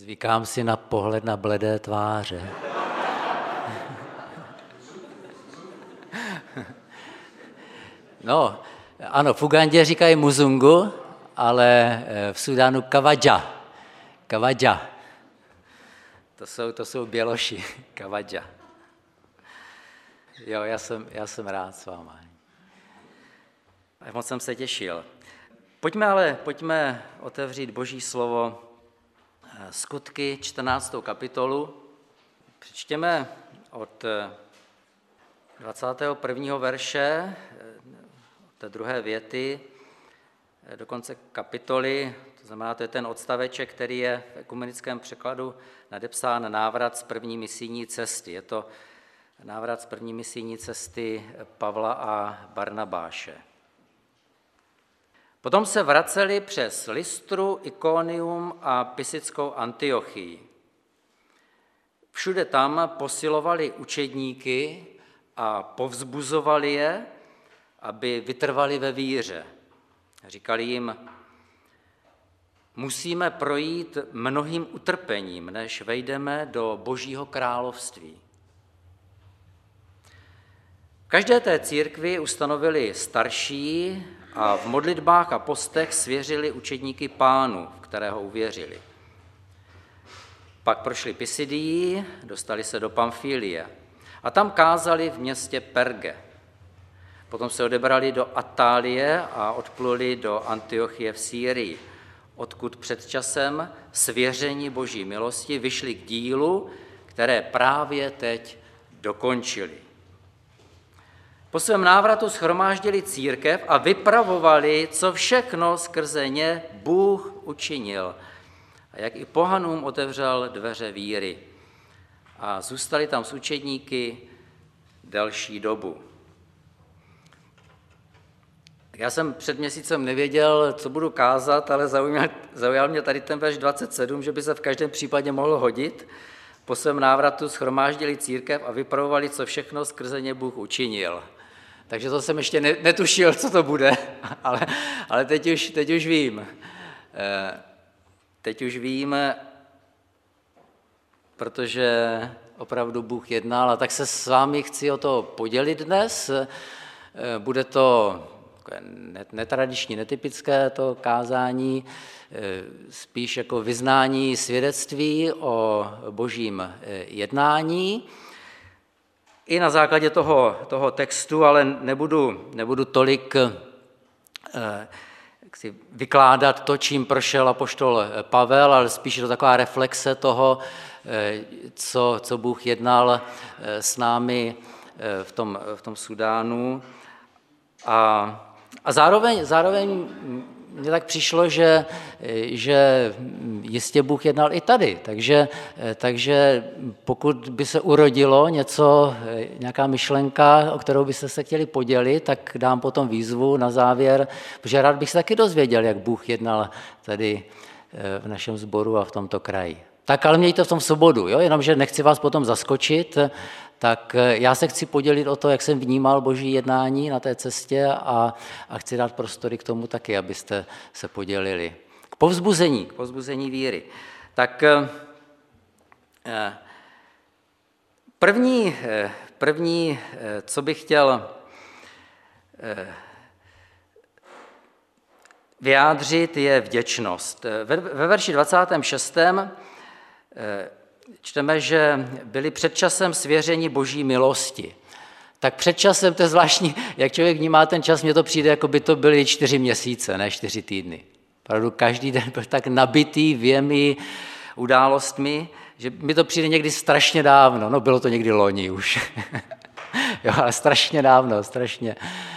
Zvykám si na pohled na bledé tváře. No, ano, v Ugandě říkají muzungu, ale v Sudánu kavadža. Kavadža. To jsou běloši. Kavadža. Jo, já jsem rád s váma. Moc jsem se těšil. Pojďme otevřít Boží slovo Skutky 14. kapitolu. Přečtěme od 21. verše, té druhé věty, do konce kapitoly, to znamená, to je ten odstaveček, který je v ekumenickém překladu nadepsán návrat z první misijní cesty. Je to návrat z první misijní cesty Pavla a Barnabáše. Potom se vraceli přes Lystru, Ikonium a Pisickou Antiochii. Všude tam posilovali učedníky a povzbuzovali je, aby vytrvali ve víře. Říkali jim, musíme projít mnohým utrpením, než vejdeme do Božího království. V každé té církvi ustanovili starší a v modlitbách a postech svěřili učedníky Pánu, v kterého uvěřili. Pak prošli Pisidii, dostali se do Pamfílie a tam kázali v městě Perge. Potom se odebrali do Atálie a odpluli do Antiochie v Sýrii, odkud před časem svěření Boží milosti vyšli k dílu, které právě teď dokončili. Po svém návratu shromáždili církev a vypravovali, co všechno skrze ně Bůh učinil. A jak i pohanům otevřel dveře víry. A zůstali tam s učedníky delší dobu. Já jsem před měsícem nevěděl, co budu kázat, ale zaujal mě tady ten verš 27, že by se v každém případě mohl hodit. Po svém návratu shromáždili církev a vypravovali, co všechno skrze ně Bůh učinil. Takže to jsem ještě netušil, co to bude, ale teď už vím. Teď už vím, protože opravdu Bůh jednal, a tak se s vámi chci o to podělit dnes. Bude to netradiční, netypické to kázání, spíš jako vyznání svědectví o Božím jednání. I na základě toho textu, ale nebudu tolik vykládat to, čím prošel apoštol Pavel, ale spíš je to taková reflexe toho, co Bůh jednal s námi v tom Sudánu. A zároveň mně tak přišlo, že jistě Bůh jednal i tady. Takže pokud by se urodilo něco, nějaká myšlenka, o kterou byste se chtěli podělit, tak dám potom výzvu na závěr, protože rád bych se taky dozvěděl, jak Bůh jednal tady v našem sboru a v tomto kraji. Tak ale mějte v tom svobodu, jo? Jenomže nechci vás potom zaskočit, tak já se chci podělit o to, jak jsem vnímal Boží jednání na té cestě a chci dát prostory k tomu taky, abyste se podělili. K povzbuzení víry. Tak první, co bych chtěl vyjádřit, je vděčnost. Ve verši 26. čteme, že byli před časem svěřeni Boží milosti. Tak před časem, to je zvláštní, jak člověk vnímá ten čas, mně to přijde, jako by to byly 4 měsíce, ne 4 týdny. Opravdu každý den byl tak nabitý věmi, událostmi, že mi to přijde někdy strašně dávno. No bylo to někdy loni už. Jo, ale strašně dávno, strašně.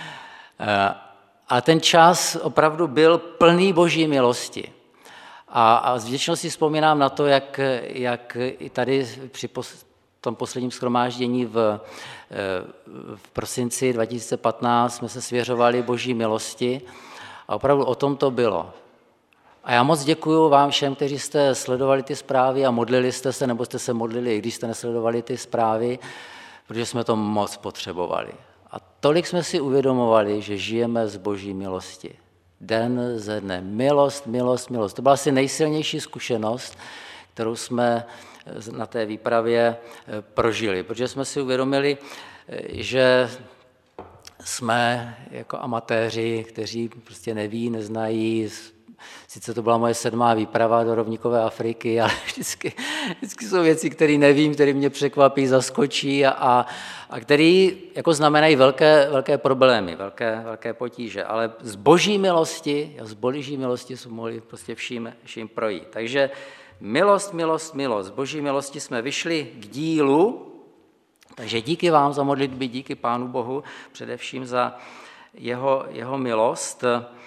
A ten čas opravdu byl plný Boží milosti. A s vděčností vzpomínám na to, jak i tady při tom posledním shromáždění v prosinci 2015 jsme se svěřovali Boží milosti a opravdu o tom to bylo. A já moc děkuju vám všem, kteří jste sledovali ty zprávy a modlili jste se, nebo jste se modlili, i když jste nesledovali ty zprávy, protože jsme to moc potřebovali. A tolik jsme si uvědomovali, že žijeme z Boží milosti. Den ze dne. Milost, milost, milost. To byla asi nejsilnější zkušenost, kterou jsme na té výpravě prožili, protože jsme si uvědomili, že jsme jako amatéři, kteří prostě neví, neznají. Sice to byla moje 7. výprava do rovníkové Afriky, ale vždycky jsou věci, které nevím, které mě překvapí, zaskočí a které jako znamenají velké problémy, velké potíže. Ale z boží milosti jsme mohli prostě vším projít. Takže milost. Z boží milosti jsme vyšli k dílu. Takže díky vám za modlitby, díky Pánu Bohu, především za jeho milost.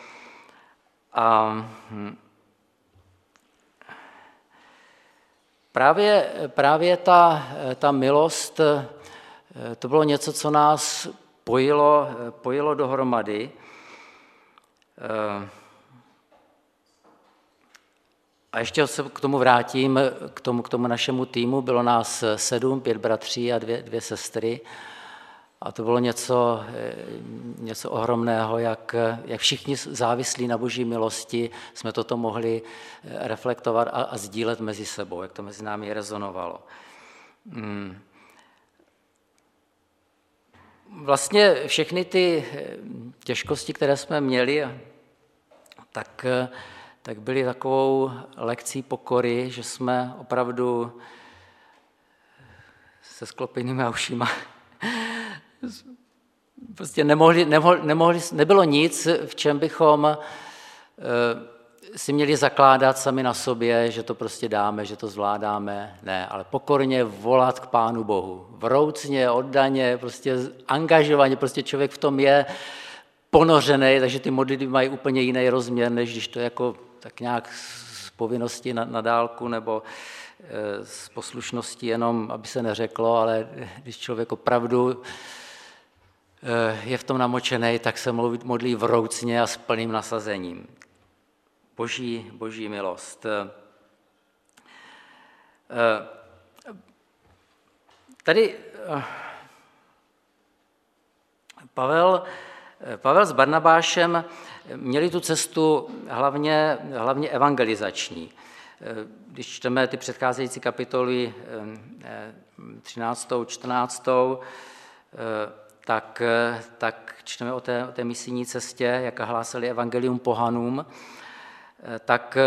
A právě ta milost, to bylo něco, co nás pojilo dohromady. A ještě se k tomu vrátím, k tomu našemu týmu. Bylo nás 7, 5 bratří a 2 sestry. A to bylo něco ohromného, jak všichni závislí na boží milosti jsme toto mohli reflektovat a sdílet mezi sebou, jak to mezi námi rezonovalo. Vlastně všechny ty těžkosti, které jsme měli, tak byly takovou lekcí pokory, že jsme opravdu se sklopenými ušima prostě nebylo nic, v čem bychom si měli zakládat sami na sobě, že to prostě dáme, že to zvládáme. Ne, ale pokorně volat k Pánu Bohu. Vroucně, oddaně, prostě angažovaně, prostě člověk v tom je ponořený, takže ty modlitby mají úplně jiný rozměr, než když to jako tak nějak z povinnosti na dálku nebo z poslušnosti jenom, aby se neřeklo, ale když člověk opravdu je v tom namočený, tak se modlí vroucně a s plným nasazením. Boží milost. Tady Pavel s Barnabášem měli tu cestu hlavně evangelizační. Když čteme ty předcházející kapitoly 13., 14., tak čteme o té misijní cestě, jak hlásali evangelium pohanům, tak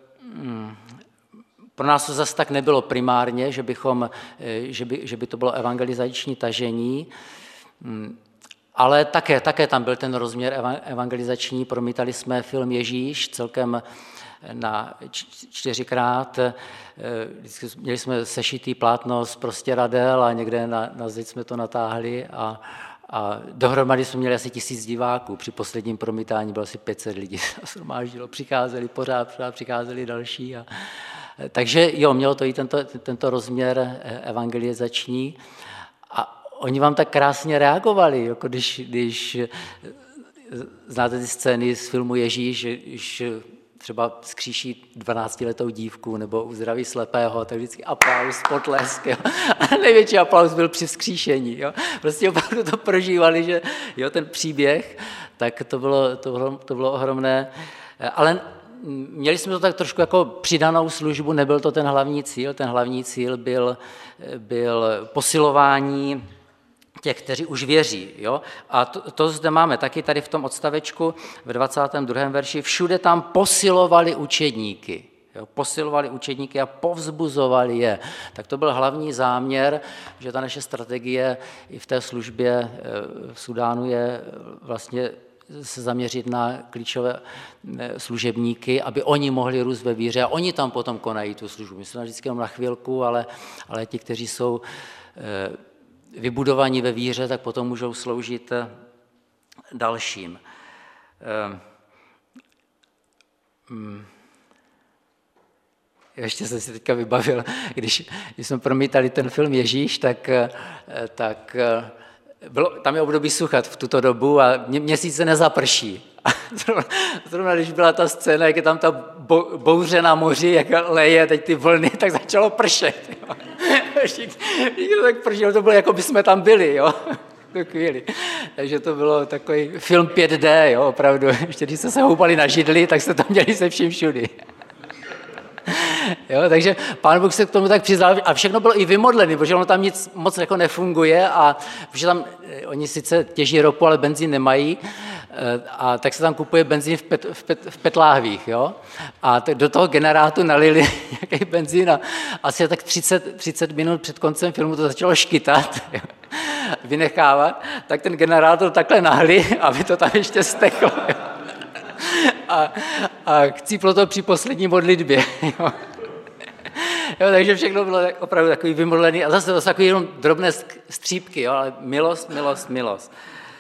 pro nás to zase tak nebylo primárně, že by to bylo evangelizační tažení, ale také tam byl ten rozměr evangelizační. Promítali jsme film Ježíš celkem na 4krát. Měli jsme sešitý plátno z prostěradel a někde na zeď jsme to natáhli a dohromady jsme měli asi 1000 diváků. Při posledním promítání bylo asi 500 lidí. Shromáždilo, pořád přicházeli další. Takže jo, mělo to i tento rozměr evangelizační. A oni vám tak krásně reagovali, jako když znáte ty scény z filmu Ježíš, když třeba zkříší 12letou dívku nebo uzdraví slepého, tak vždycky aplaus, potlesk. Jo. A největší aplaus byl při vzkříšení. Jo. Prostě opravdu to prožívali, že jo, ten příběh, tak to bylo ohromné. Ale měli jsme to tak trošku jako přidanou službu, nebyl to ten hlavní cíl. Ten hlavní cíl byl posilování těch, kteří už věří. Jo? A to zde máme taky tady v tom odstavečku v 22. verši. Všude tam posilovali učedníky. Jo? Posilovali učedníky a povzbuzovali je. Tak to byl hlavní záměr, že ta naše strategie i v té službě v Sudánu je vlastně se zaměřit na klíčové služebníky, aby oni mohli růst ve víře a oni tam potom konají tu službu. Myslím vždycky jenom na chvilku, ale ti, kteří jsou vybudovaní ve víře, tak potom můžou sloužit dalším. Ještě jsem si teďka vybavil, když jsme promítali ten film Ježíš, tak tam je období sucha v tuto dobu a měsíc se nezaprší. A zrovna když byla ta scéna, jak je tam ta bouře na moři, jak leje teď ty vlny, tak začalo pršet. Jo. Všichni tak pršelo, to bylo, jako by jsme tam byli, jo. Chvíli. Takže to bylo takový film 5D, jo, opravdu. Ještě když jste se houpali na židli, tak jste tam měli se vším všudy. Jo, takže Pán Bůh se k tomu tak přiznal a všechno bylo i vymodlené, protože ono tam nic moc jako nefunguje a protože tam oni sice těží ropu, ale benzín nemají a tak se tam kupuje benzín v petláhvích. Jo? A do toho generátu nalili nějaký benzín a asi tak 30 minut před koncem filmu to začalo škytat, vynechávat, tak ten generátor takhle nahli, aby to tam ještě steklo. Jo? A chcíplo to při poslední modlitbě. Jo? Jo, takže všechno bylo opravdu takový vymodlený a zase to jsou takový jenom drobné střípky, jo, ale milost, milost, milost.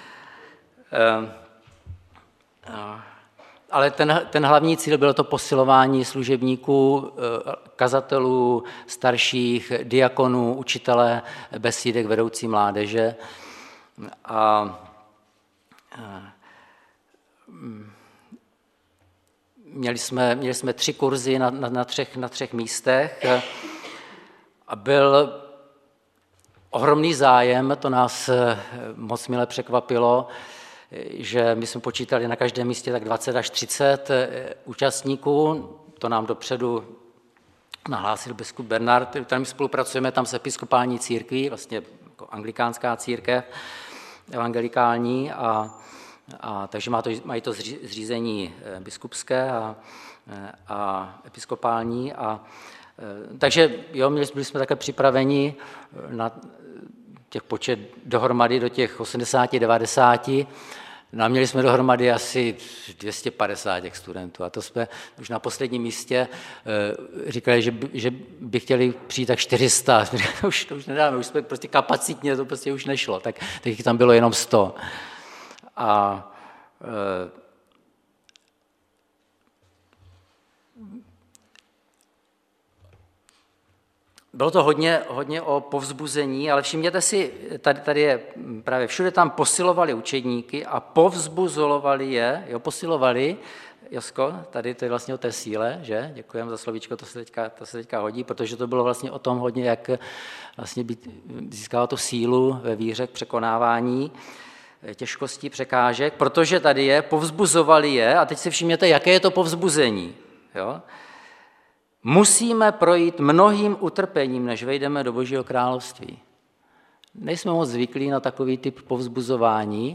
Ale ten hlavní cíl bylo to posilování služebníků, kazatelů, starších, diakonů, učitele, besídek, vedoucí mládeže. Měli jsme 3 kurzy na třech místech a byl ohromný zájem, to nás moc mile překvapilo, že my jsme počítali na každém místě tak 20 až 30 účastníků, to nám dopředu nahlásil biskup Bernard, kterým spolupracujeme tam s episkopální církví, vlastně jako anglikánská církev, evangelikální, takže mají to zřízení biskupské a episkopální. Takže jo, byli jsme také připraveni na těch počet dohromady do těch 80-90. No a měli jsme dohromady asi 250 těch studentů a to jsme už na posledním místě říkali, že by chtěli přijít tak 400. To už nedáme, už jsme prostě kapacitně, to prostě už nešlo, tak jich tam bylo jenom 100. Bylo to hodně o povzbuzení, ale všimněte si, tady je právě všude tam posilovali učedníky a povzbuzovali je, posilovali, Josko, tady to je vlastně o té síle, že? Děkujeme za slovíčko, to se teďka hodí, protože to bylo vlastně o tom hodně, jak vlastně získávat tu sílu ve víře k překonávání těžkostí, překážek, protože tady je, povzbuzovali je, a teď si všimněte, jaké je to povzbuzení. Jo? Musíme projít mnohým utrpením, než vejdeme do Božího království. Nejsme moc zvyklí na takový typ povzbuzování,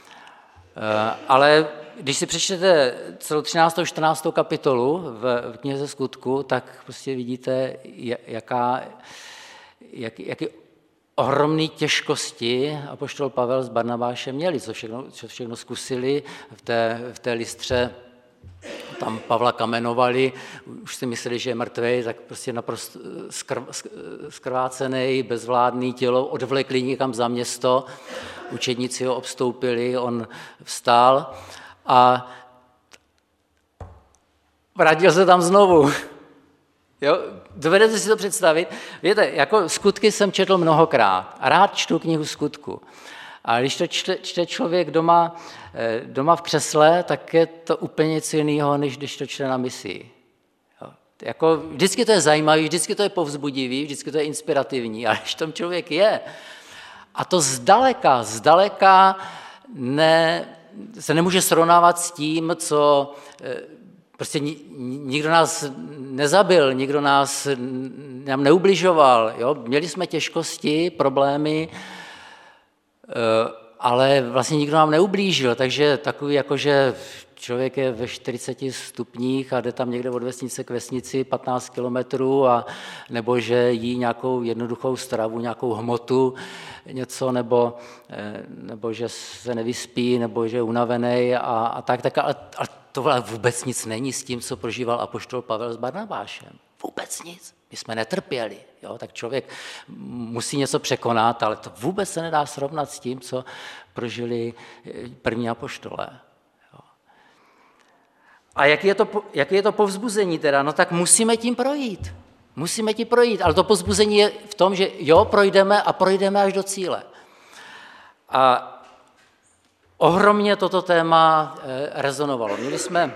ale když si přečtete celou 13. a 14. kapitolu v knize Skutku, tak prostě vidíte, jaké ohromné těžkosti apoštol Pavel s Barnabášem měli, co všechno zkusili v té Lystře. Tam Pavla kamenovali, už si mysleli, že je mrtvý, tak prostě naprosto zkrvácený, bezvládný tělo, odvlekli někam za město, učedníci ho obstoupili, on vstál a vrátil se tam znovu. Jo? Dovedete si to představit? Víte, jako Skutky jsem četl mnohokrát a rád čtu knihu Skutku. A když to čte člověk doma v křesle, tak je to úplně něco jiného, než když to čte na misi. Jako, vždycky to je zajímavý, vždycky to je povzbudivý, vždycky to je inspirativní, ale když tam člověk je, a to zdaleka se nemůže srovnávat s tím, co prostě nikdo nás nezabil, nikdo nám neubližoval. Jo? Měli jsme těžkosti, problémy, ale vlastně nikdo nám neublížil, takže takový jakože člověk je ve 40 stupních a jde tam někde od vesnice k vesnici 15 kilometrů nebo že jí nějakou jednoduchou stravu, nějakou hmotu, něco, nebo že se nevyspí, nebo že je unavený a tak. Ale tohle vůbec nic není s tím, co prožíval apoštol Pavel s Barnabášem. Vůbec nic. My jsme netrpěli. Jo? Tak člověk musí něco překonat, ale to vůbec se nedá srovnat s tím, co prožili první apoštolé. Jo? A jaký je to povzbuzení teda? No tak musíme tím projít. Musíme tím projít, ale to povzbuzení je v tom, že jo, projdeme a projdeme až do cíle. A ohromně toto téma rezonovalo. Měli jsme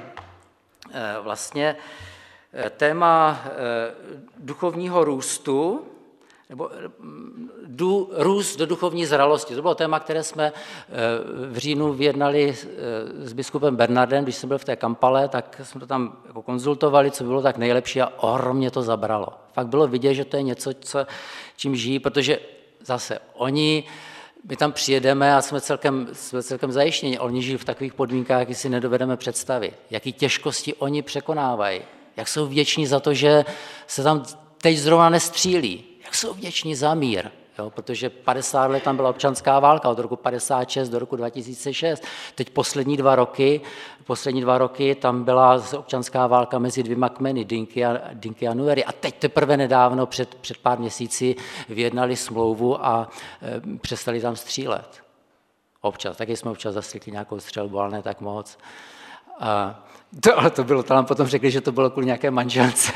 vlastně téma duchovního růstu, nebo růst do duchovní zralosti. To bylo téma, které jsme v říjnu vyjednali s biskupem Bernardem, když jsem byl v té Kampale, tak jsme to tam jako konzultovali, co bylo tak nejlepší a ohromně to zabralo. Fakt bylo vidět, že to je něco, čím žijí, protože zase my tam přijedeme a jsme celkem zajištěni. Oni žijí v takových podmínkách, jaký si nedovedeme představit. Jaký těžkosti oni překonávají. Jak jsou vděční za to, že se tam teď zrovna nestřílí. Jak jsou vděční za mír. Jo, protože 50 let tam byla občanská válka, od roku 56 do roku 2006. Teď poslední dva roky tam byla občanská válka mezi dvěma kmeny, Dinky a Nuery. A teď teprve nedávno, před pár měsíci, vyjednali smlouvu a přestali tam střílet. Občas, taky jsme občas zaslíkli nějakou střelbu, ale ne tak moc. Ale to bylo, tam potom řekli, že to bylo kvůli nějaké manželce.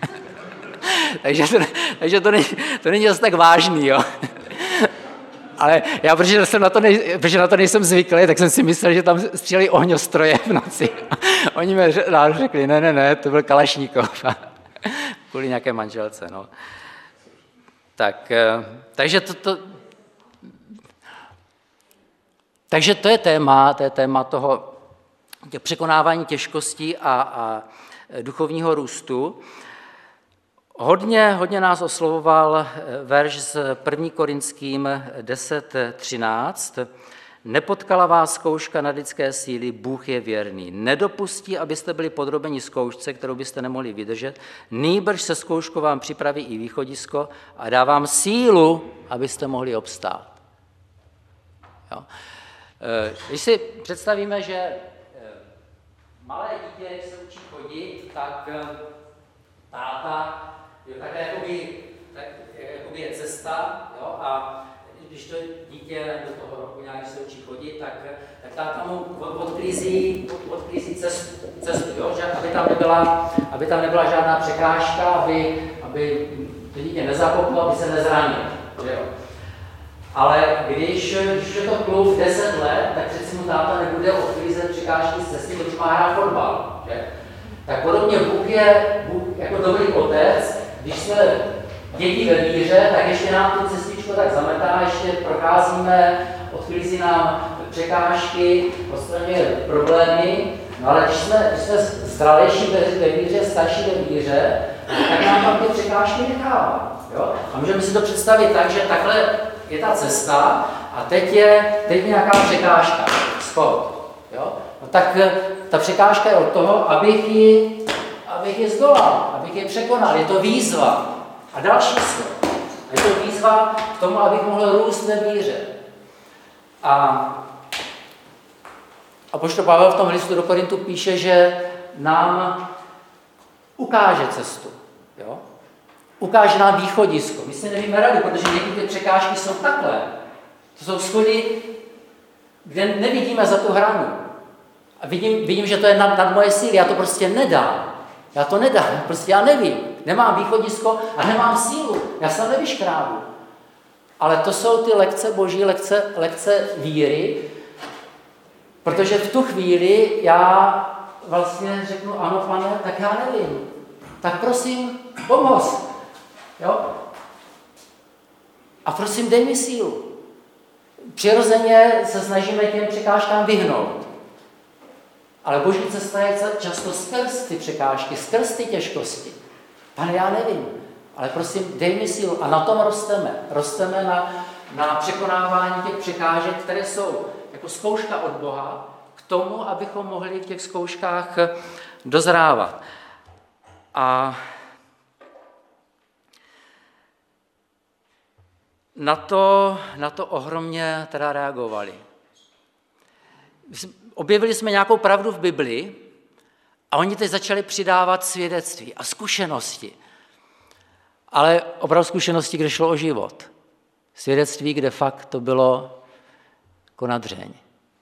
takže to není zase tak vážný, jo. Ale já, protože na to nejsem zvyklý, tak jsem si myslel, že tam stříleli ohňostroje v noci. Oni mi řekli, ne, to byl Kalašníkov. Kvůli nějaké manželce, no. Takže to je téma toho překonávání těžkostí a duchovního růstu. Hodně nás oslovoval verš z 1. Korinským 10:13. Nepotkala vás zkouška na lidské síly, Bůh je věrný. Nedopustí, abyste byli podrobeni zkoušce, kterou byste nemohli vydržet. Nýbrž se zkouškou vám připraví i východisko a dá vám sílu, abyste mohli obstát. Jo. Když si představíme, že malé dítě, když se učí chodit, tak táta tak jakoby je cesta, jo, a když to dítě do toho roku nějak se učí chodit, tak táta mu odklízí cestu, jo, že aby tam nebyla žádná překážka, aby to dítě nezakoplo, aby se nezranilo. Jo. Ale když je to kluk 10 let, tak přeci mu táta nebude odklízet překážky z cesty, protože má hrát fotbal. Že? Tak podobně Bůh je jako dobrý otec, když jsme děti ve víře, tak ještě nám tu cestičku tak zametá, ještě procházíme, odklízí nám překážky, odstraňuje problémy, no ale když jsme zralejší ve víře, starší ve víře, tak nám tam ty překážky nechává. Jo? A můžeme si to představit tak, že takhle je ta cesta a teď je nějaká překážka, schod. Jo? No tak ta překážka je od toho, abych ji zdolal, abych ji překonal. Je to výzva. A další schod. Je to výzva k tomu, abych mohl růst ve víře. A apoštol Pavel v tom listu do Korintu píše, že nám ukáže cestu. Jo? Ukáže nám východisko. My si nevíme rady, protože někdy ty překážky jsou takhle. To jsou schody, kde nevidíme za tu hranu. A vidím, že to je nad moje síly. Já to prostě nedám. Prostě já nevím. Nemám východisko a nemám sílu. Já se nevyškrábu. Ale to jsou ty lekce boží, lekce víry, protože v tu chvíli já vlastně řeknu, ano, Pane, tak já nevím. Tak prosím, pomoz. Jo? A prosím, dej mi sílu. Přirozeně se snažíme těm překážkám vyhnout. Ale boží cesta je často skrz ty překážky, skrz ty těžkosti. Pane, já nevím, ale prosím, dej mi sílu. A na tom rosteme. Rosteme na překonávání těch překážek, které jsou jako zkouška od Boha, k tomu, abychom mohli v těch zkouškách dozrávat. A na to ohromně teda reagovali. Objevili jsme nějakou pravdu v Biblii a oni teď začali přidávat svědectví a zkušenosti. Ale opravdu zkušenosti, kde šlo o život. Svědectví, kde fakt to bylo jako na dřeň.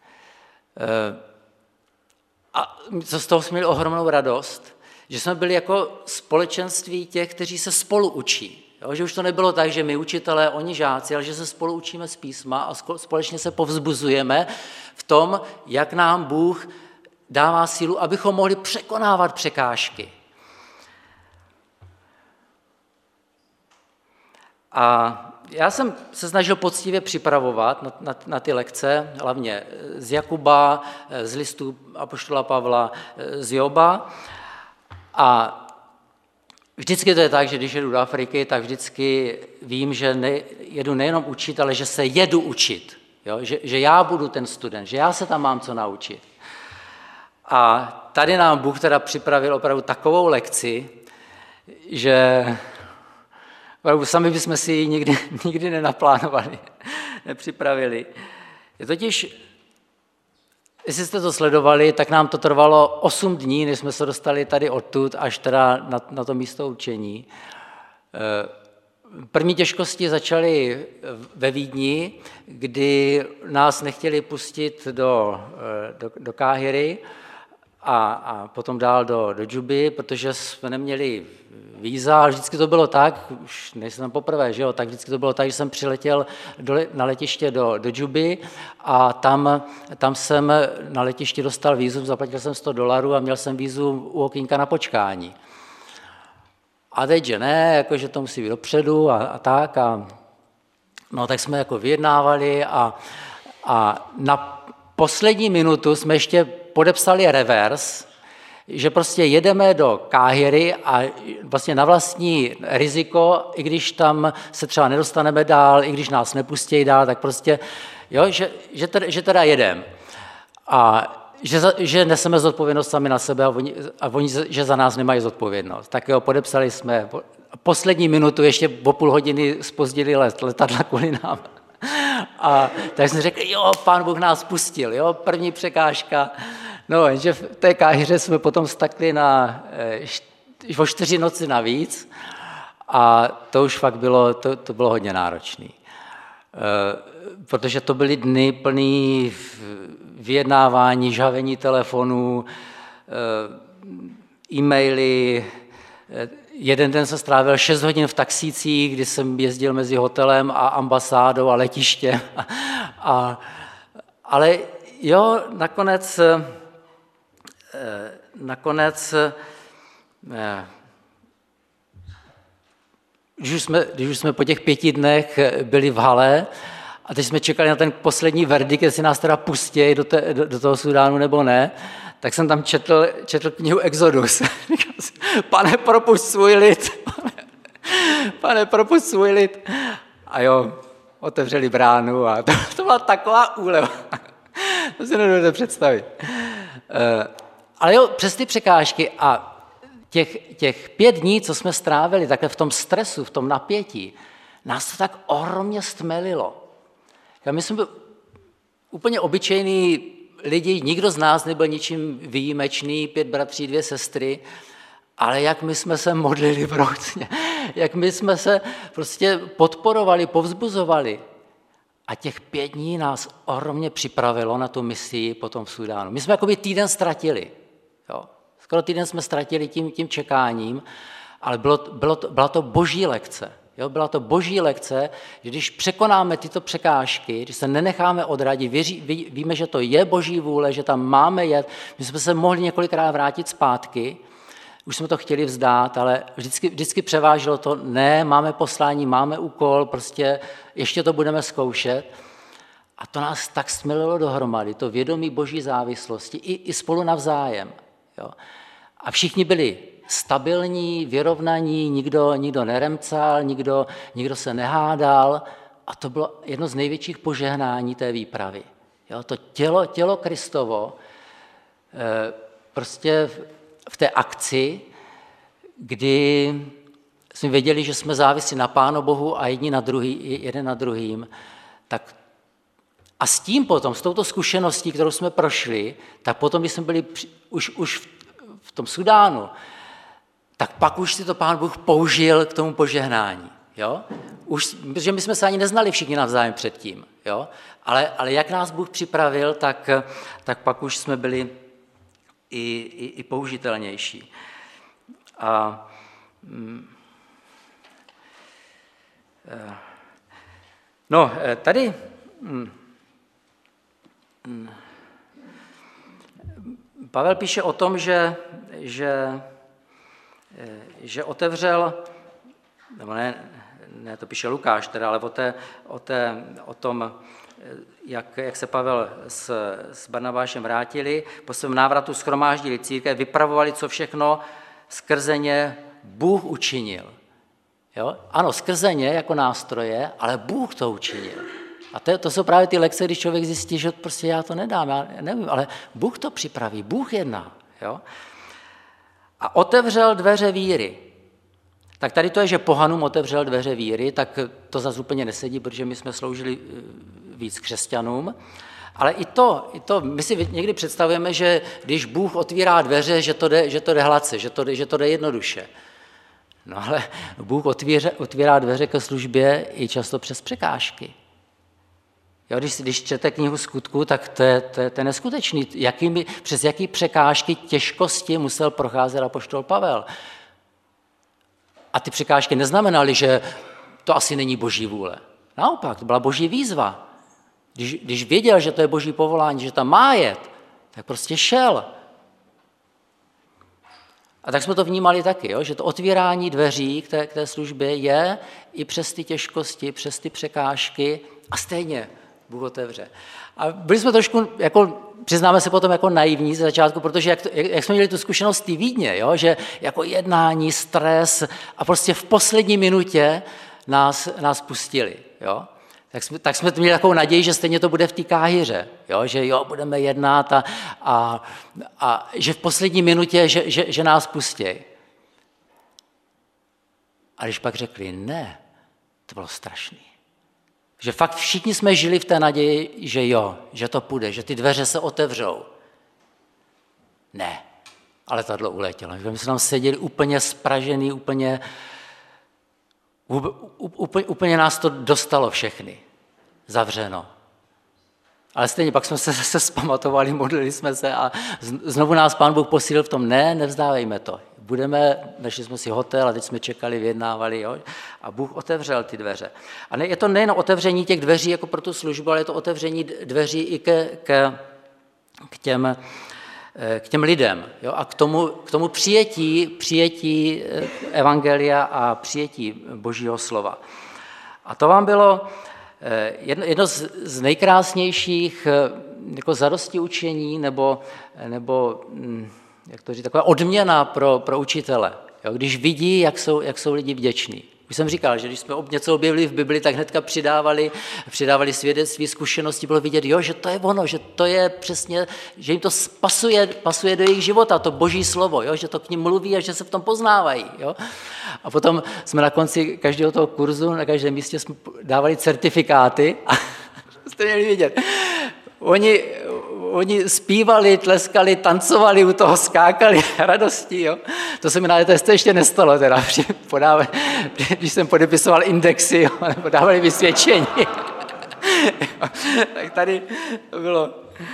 A z toho jsme měli ohromnou radost, že jsme byli jako společenství těch, kteří se spolu učí. Jo, že už to nebylo tak, že my učitelé, oni žáci, ale že se spolu učíme z písma a společně se povzbuzujeme v tom, jak nám Bůh dává sílu, abychom mohli překonávat překážky. A já jsem se snažil poctivě připravovat na ty lekce, hlavně z Jakuba, z listů apoštola Pavla, z Joba. A vždycky to je tak, že když jedu do Afriky, tak vždycky vím, že jedu nejenom učit, ale že se jedu učit. Jo? Že já budu ten student, že já se tam mám co naučit. A tady nám Bůh teda připravil opravdu takovou lekci, že opravdu sami bychom si ji nikdy nenaplánovali, nepřipravili. Je totiž, jestli jste to sledovali, tak nám to trvalo 8 dní, než jsme se dostali tady odtud až teda na to místo učení. První těžkosti začaly ve Vídni, kdy nás nechtěli pustit do Káhiry a potom dál do Džuby, protože jsme neměli víza, ale vždycky to bylo tak, už nejsem tam poprvé, že jo, tak vždycky to bylo tak, že jsem přiletěl na letiště do Džuby a tam jsem na letišti dostal vízum, zaplatil jsem $100 a měl jsem vízum u okýnka na počkání. A teď, že ne, jako, že to musí být dopředu a tak. No tak jsme jako vyjednávali a na poslední minutu jsme ještě podepsali revers, že prostě jedeme do Káhiry a vlastně na vlastní riziko, i když tam se třeba nedostaneme dál, i když nás nepustí dál, tak prostě, jo, že teda jedeme. A že neseme zodpovědnost sami na sebe a oni, že za nás nemají zodpovědnost. Tak jo, podepsali jsme. Poslední minutu ještě o půl hodiny zpozdili letadla kvůli nám. A tak jsme řekli, jo, Pán Bůh nás pustil, jo, první překážka. No, jenže v té Káhiře jsme potom stakli o 4 noci navíc a to už fakt bylo, to bylo hodně náročné. Protože to byly dny plný vyjednávání, žhavení telefonů, e-maily. Jeden den jsem strávil 6 hodin v taxících, kdy jsem jezdil mezi hotelem a ambasádou a letištěm. Ale jo, nakonec když už jsme po těch 5 dnech byli v hale a teď jsme čekali na ten poslední verdikt, jestli nás teda pustí do toho Súdánu nebo ne, tak jsem tam četl knihu Exodus. Pane, propusť svůj lid. Pane, propusť svůj lid. A jo, otevřeli bránu a to byla taková úleva. To si nedovedete představit. Ale jo, přes ty překážky a těch 5 dní, co jsme strávili takhle v tom stresu, v tom napětí, nás to tak ohromně stmelilo. My jsme byli úplně obyčejní lidi, nikdo z nás nebyl ničím výjimečný, 5 bratří, 2 sestry, ale jak my jsme se modlili vroucně, jak my jsme se prostě podporovali, povzbuzovali. A těch 5 dní nás ohromně připravilo na tu misi potom v Súdánu. My jsme jakoby týden ztratili. Jo. Skoro týden jsme ztratili tím čekáním, ale byla to boží lekce. Jo, byla to boží lekce, že když překonáme tyto překážky, když se nenecháme odradit, víme, že to je boží vůle, že tam máme jet, my jsme se mohli několikrát vrátit zpátky, už jsme to chtěli vzdát, ale vždycky převážilo to, ne, máme poslání, máme úkol, prostě ještě to budeme zkoušet. A to nás tak smililo dohromady, to vědomí boží závislosti, i spolu navzájem. Jo. A všichni byli stabilní, vyrovnaní, nikdo neremcal, nikdo se nehádal a to bylo jedno z největších požehnání té výpravy. Jo, to tělo Kristovo prostě v té akci, kdy jsme věděli, že jsme závislí na Pánu Bohu a jeden na druhým, tak a s tím potom, s touto zkušeností, kterou jsme prošli, tak potom, když jsme byli už v tom Súdánu, tak pak už si to Pán Bůh použil k tomu požehnání. Jo? Protože my jsme se ani neznali všichni navzájem předtím. Jo? Ale jak nás Bůh připravil, tak pak už jsme byli i použitelnější. Tady Pavel píše o tom, že otevřel, nebo ne, to píše Lukáš teda, ale o tom, jak se Pavel s Barnabášem vrátili, po svém návratu shromáždili církev, vypravovali, co všechno skrze ně Bůh učinil. Jo? Ano, skrze ně jako nástroje, ale Bůh to učinil. A to jsou právě ty lekce, když člověk zjistí, že prostě já to nedám, já nevím, ale Bůh to připraví, Bůh jedná. Jo? A otevřel dveře víry. Tak tady to je, že pohanům otevřel dveře víry, tak to zase úplně nesedí, protože my jsme sloužili víc křesťanům. Ale i to, my si někdy představujeme, že když Bůh otvírá dveře, že to jde hladce, že to jde jednoduše. No ale Bůh otvírá dveře ke službě i často přes překážky. Jo, když čtete knihu Skutků, tak to je neskutečný. Přes jaký překážky, těžkosti musel procházet apoštol Pavel. A ty překážky neznamenaly, že to asi není boží vůle. Naopak, to byla boží výzva. Když věděl, že to je boží povolání, že tam má jet, tak prostě šel. A tak jsme to vnímali taky, jo? Že to otvírání dveří k té službě je i přes ty těžkosti, přes ty překážky a stejně Bůh otevře. A byli jsme trošku, přiznáme se potom, jako naivní ze začátku, protože jak jsme měli tu zkušenost té Vídně, jo? Že jako jednání, stres a prostě v poslední minutě nás pustili. Jo? Tak jsme měli takovou naději, že stejně to bude v té Káhiře, jo? Že jo, budeme jednat a že v poslední minutě, že nás pustí. A když pak řekli ne, to bylo strašný. Že fakt všichni jsme žili v té naději, že jo, že to půjde, že ty dveře se otevřou. Ne, ale tohle uletělo. My jsme tam seděli úplně spražený, úplně nás to dostalo všechny. Zavřeno. Ale stejně pak jsme se zase zpamatovali, modlili jsme se a znovu nás Pán Bůh posílil v tom, nevzdávejme to. Našli jsme si hotel a teď jsme čekali, vyjednávali, jo? A Bůh otevřel ty dveře. A je to nejen otevření těch dveří jako pro tu službu, ale je to otevření dveří i k těm lidem, jo? A k tomu přijetí evangelia a přijetí Božího slova. A to vám bylo jedno z nejkrásnějších jako zadosti učení nebo jak to říct, taková odměna pro učitele. Jo, když vidí, jak jsou lidi vděční. Už jsem říkal, že když jsme něco objevili v Bibli, tak hnedka přidávali svědectví, zkušenosti, bylo vidět, jo, že to je ono, že to je přesně, že jim to pasuje do jejich života, to Boží slovo, jo, že to k nim mluví a že se v tom poznávají. Jo. A potom jsme na konci každého toho kurzu, na každém místě jsme dávali certifikáty a jste měli vidět. Oni zpívali, tleskali, tancovali u toho, skákali radostí. Jo? To se mi na ETS ještě nestalo, teda, když jsem podepisoval indexy, jo, nebo dávali vysvědčení. Tak tady to bylo.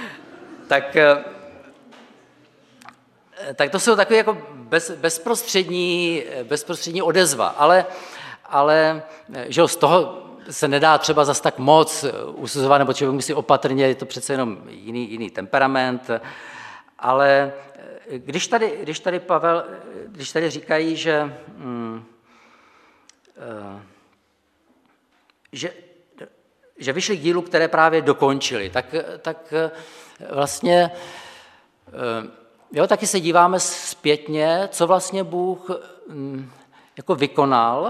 Tak to jsou takové jako bezprostřední odezva, ale že z toho se nedá třeba zas tak moc usuzovat, nebo člověk musí opatrně, je to přece jenom jiný temperament, ale když tady Pavel, když tady říkají, že vyšli k dílu, které právě dokončili, tak vlastně jo, taky se díváme zpětně, co vlastně Bůh jako vykonal,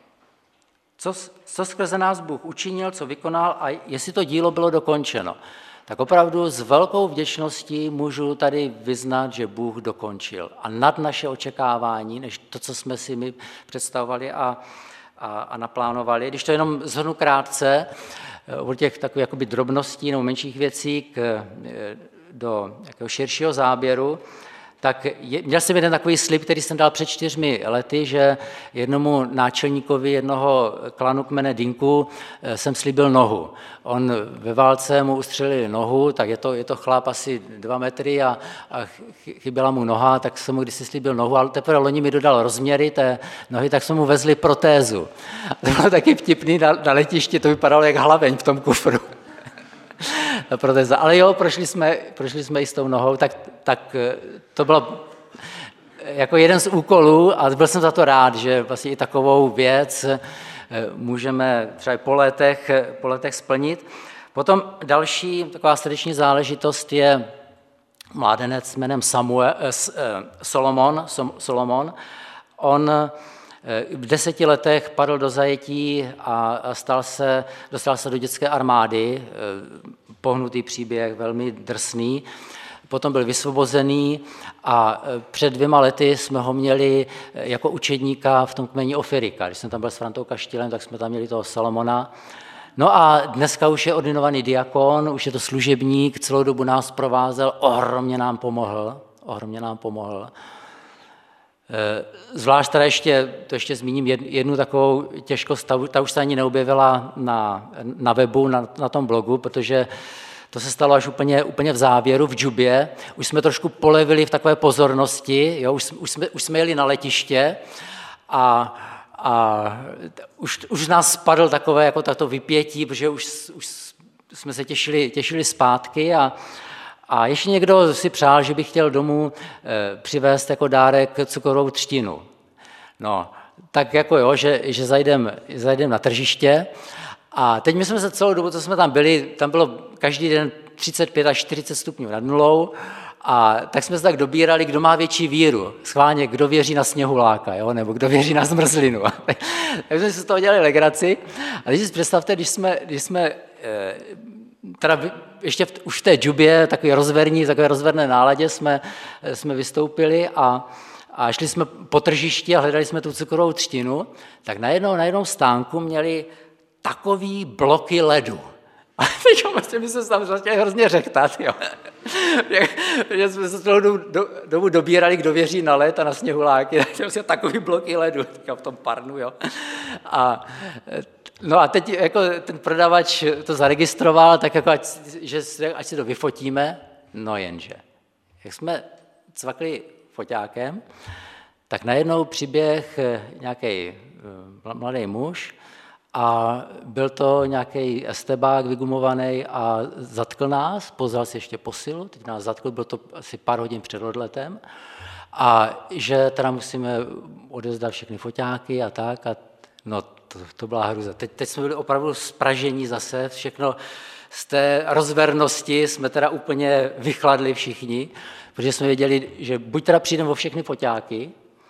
co skrze nás Bůh učinil, co vykonal a jestli to dílo bylo dokončeno. Tak opravdu s velkou vděčností můžu tady vyznat, že Bůh dokončil. A nad naše očekávání, než to, co jsme si my představovali a naplánovali. Když to jenom shrnu krátce, od těch takových jakoby drobností nebo menších věcí do jakého širšího záběru, tak měl jsem jeden takový slib, který jsem dal před 4 lety, že jednomu náčelníkovi jednoho klanu kmene Dinku jsem slíbil nohu. On ve válce mu ustřelili nohu, tak je to chlap asi 2 metry a chyběla mu noha, tak jsem mu kdysi slíbil nohu, ale teprve loni mi dodal rozměry té nohy, tak jsme mu vezli protézu. A to bylo taky vtipný na letišti, to vypadalo jak hlaveň v tom kufru. Protéza. Ale jo, prošli jsme i s tou nohou, tak to bylo jako jeden z úkolů a byl jsem za to rád, že vlastně i takovou věc můžeme třeba po letech splnit. Potom další taková srdeční záležitost je mládenec jménem Solomon. On v 10 letech padl do zajetí a dostal se do dětské armády, pohnutý příběh, velmi drsný. Potom byl vysvobozený a před 2 lety jsme ho měli jako učedníka v tom kmeni Ofirika. Když jsem tam byl s Frantou Kaštilem, tak jsme tam měli toho Salomona. No a dneska už je ordinovaný diakon, už je to služebník, celou dobu nás provázel, ohromně nám pomohl. Zvlášť teda ještě zmíním jednu takovou těžkost, ta už se ani neobjevila na webu, na tom blogu, protože to se stalo až úplně v závěru, v Džubě. Už jsme trošku polevili v takové pozornosti, jo? Už jsme jeli na letiště a už nás spadl takové jako tato vypětí, protože už jsme se těšili zpátky a ještě někdo si přál, že by chtěl domů přivést jako dárek cukrovou třtinu. No, tak jako jo, že zajdem na tržiště a teď my jsme se celou dobu, co jsme tam byli, tam bylo každý den 35 až 40 stupňů nad nulou a tak jsme se tak dobírali, kdo má větší víru. Schválně, kdo věří na sněhuláka, jo? Nebo kdo věří na zmrzlinu. Tak jsme si z toho dělali legraci. A teď si představte, když jsme teda ještě už v té Džubě, takové rozverné náladě jsme vystoupili a šli jsme po tržišti a hledali jsme tu cukrovou třtinu, tak na jednom stánku měli takový bloky ledu. A teď my se tam začali hrozně řechtat, jo. Že jsme se celou dobu dobírali, kdo věří na led a na sněhuláky, tak takový bloky ledu v tom parnu, jo. No a teď jako ten prodavač to zaregistroval, tak jako ať si to vyfotíme, no jenže. Jak jsme cvakli foťákem, tak najednou přiběh nějaký mladý muž a byl to nějaký estebák vygumovaný a zatkl nás, pozval si ještě posilu, teď nás zatkl, bylo to asi pár hodin před odletem a že teda musíme odevzdat všechny foťáky a tak a no to byla hruza. Teď jsme byli opravdu spražení zase, všechno z té rozvernosti jsme teda úplně vychladli všichni, protože jsme věděli, že buď teda přijdeme o všechny foťáky,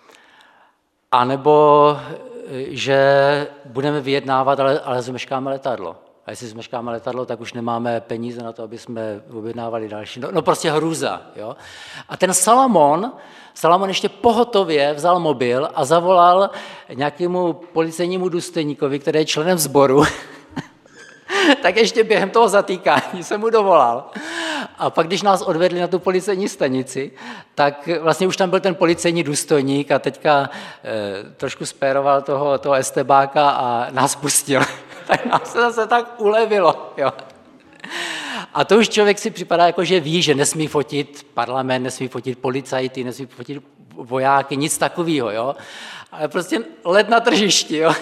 anebo že budeme vyjednávat, ale zmeškáme letadlo. A jestli zmeškáme letadlo, tak už nemáme peníze na to, aby jsme objednávali další. No prostě hrůza. Jo? A ten Salomon ještě pohotově vzal mobil a zavolal nějakému policejnímu důstojníkovi, který je členem sboru, tak ještě během toho zatýkání jsem mu dovolal. A pak, když nás odvedli na tu policejní stanici, tak vlastně už tam byl ten policejní důstojník a teďka trošku spéroval toho estebáka a nás pustil. Tak nám se zase tak ulevilo. Jo. A to už člověk si připadá, jako že ví, že nesmí fotit parlament, nesmí fotit policajty, nesmí fotit vojáky, nic takového. Jo. Ale prostě let na tržišti. Jo.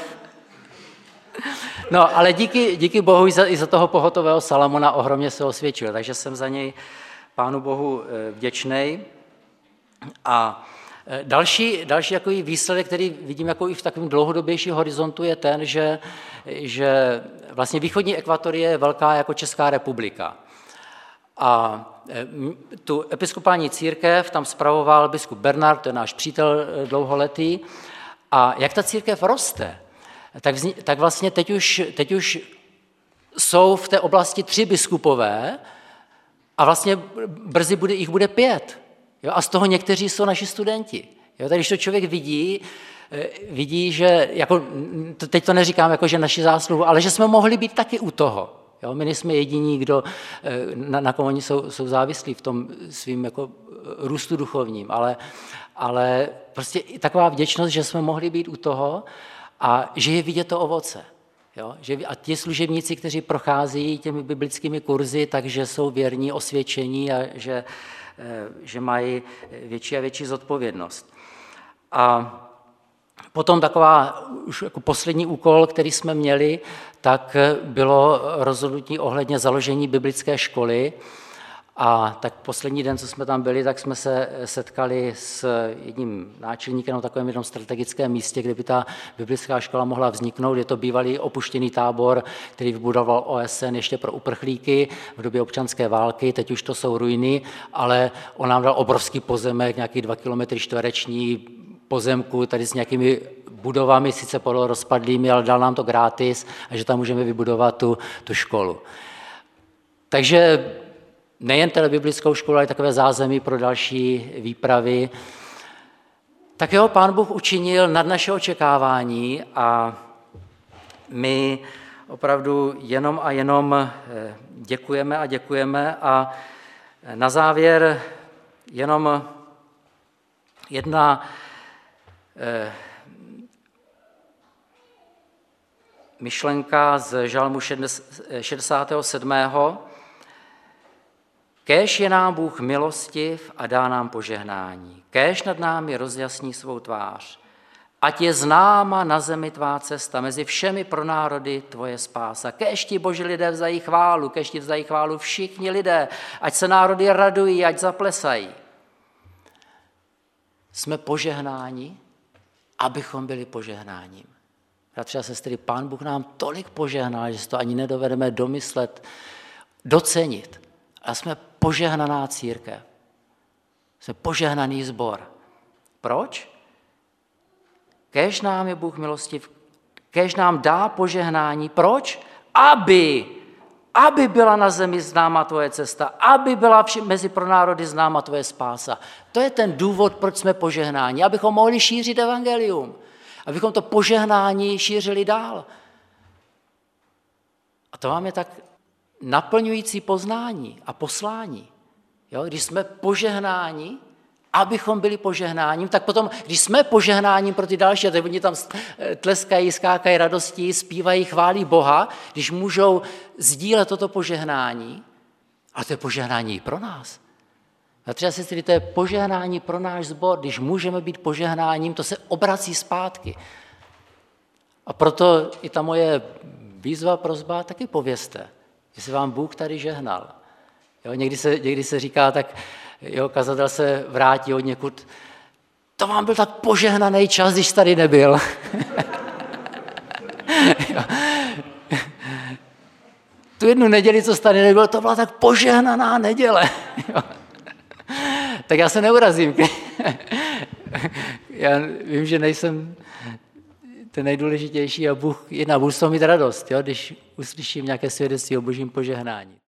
No, ale díky Bohu i za toho pohotového Salomona ohromně se osvědčil, takže jsem za něj Pánu Bohu vděčnej. A další takový výsledek, který vidím jako i v takovém dlouhodobějším horizontu, je ten, že vlastně východní ekvatorie je velká jako Česká republika. A tu episkopální církev tam spravoval biskup Bernard, to je náš přítel dlouholetý. A jak ta církev roste, tak vlastně teď už jsou v té oblasti 3 biskupové a vlastně brzy jich bude 5. Jo? A z toho někteří jsou naši studenti. Jo? Tak když to člověk vidí, že, jako, teď to neříkám jako, že naši zásluhu, ale že jsme mohli být taky u toho. Jo? My nejsme jediní, kdo, na kom oni jsou závislí v tom svým jako růstu duchovním, ale prostě taková vděčnost, že jsme mohli být u toho, a že je vidět to ovoce. Jo? A ti služebníci, kteří prochází těmi biblickými kurzy, takže jsou věrní, osvědčení a že mají větší a větší zodpovědnost. A potom taková už jako poslední úkol, který jsme měli, tak bylo rozhodnutí ohledně založení biblické školy. A tak poslední den, co jsme tam byli, tak jsme se setkali s jedním náčelníkem na takovém jednom strategickém místě, kde by ta biblická škola mohla vzniknout. Je to bývalý opuštěný tábor, který vybudoval OSN ještě pro uprchlíky v době občanské války. Teď už to jsou ruiny, ale on nám dal obrovský pozemek, nějaký 2 kilometry čtvereční pozemku, tady s nějakými budovami, sice polorozpadlými, ale dal nám to gratis a že tam můžeme vybudovat tu školu. Takže nejen biblickou školu, ale takové zázemí pro další výpravy. Tak jo, Pán Bůh učinil nad naše očekávání a my opravdu jenom a jenom děkujeme a děkujeme. A na závěr jenom jedna myšlenka z Žalmu 67. Kéž je nám Bůh milostiv a dá nám požehnání. Kéž nad námi rozjasní svou tvář. Ať je známa na zemi tvá cesta, mezi všemi pro národy tvoje spása. Kéž ti, Boží lidé, vzají chválu, kéž ti vzají chválu všichni lidé, ať se národy radují, ať zaplesají. Jsme požehnáni, abychom byli požehnáním. Bratři a sestry, Pán Bůh nám tolik požehnal, že si to ani nedovedeme domyslet, docenit. A jsme požehnaná církev. Jsme požehnaný sbor. Proč? Kéž nám je Bůh milostiv, kéž nám dá požehnání. Proč? Aby byla na zemi známa tvoje cesta, aby byla mezi pro národy známa tvoje spása. To je ten důvod, proč jsme požehnáni, abychom mohli šířit evangelium, abychom to požehnání šířili dál. A to máme tak naplňující poznání a poslání. Jo? Když jsme požehnáni, abychom byli požehnáním, tak potom, když jsme požehnáním pro ty další, a tak oni tam tleskají, skákají radostí, zpívají, chválí Boha, když můžou sdílet toto požehnání, ale to je požehnání i pro nás. A třeba si to je požehnání pro náš sbor, když můžeme být požehnáním, to se obrací zpátky. A proto i ta moje výzva, prosba, taky povězte, že se vám Bůh tady žehnal. Jo, někdy se říká, tak jo, kazatel se vrátí od někud, to vám byl tak požehnaný čas, když tady nebyl. Tu jednu neděli, co tady nebyl, to byla tak požehnaná neděle. Tak já se neurazím. Já vím, že nejsem ten nejdůležitější a Bůh z toho mít radost, jo, když uslyším nějaké svědectví o Božím požehnání.